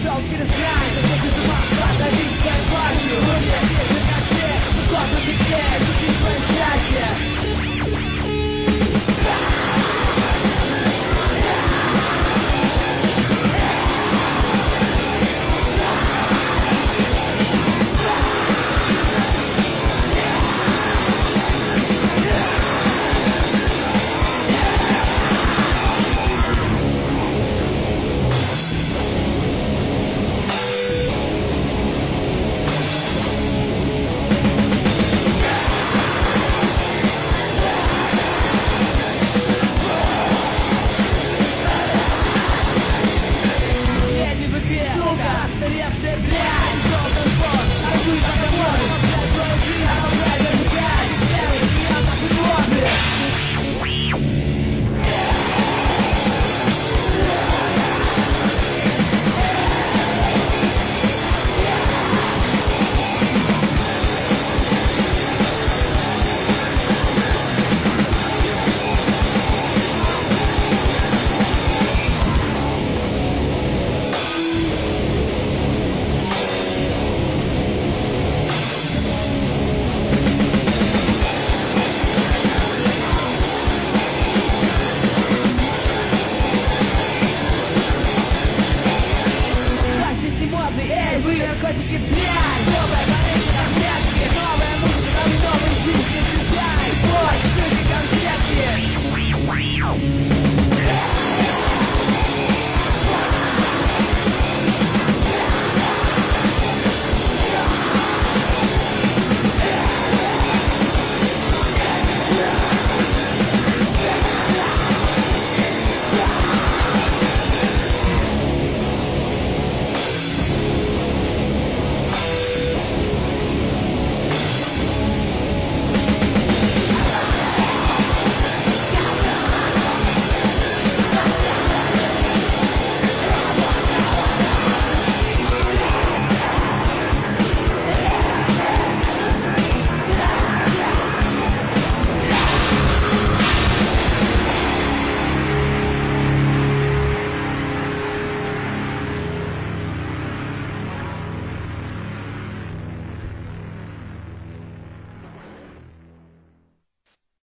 прошел через грань, ты с ума подавить своей властью. Мне вижу как все, сколько теперь, жути свое счастье. Старевшая блядь, желтый фон, аргуй по домой, блядь, твою жизнь, а блядь, вернуть, сделай, я так и годы. Эй, вы наркотики,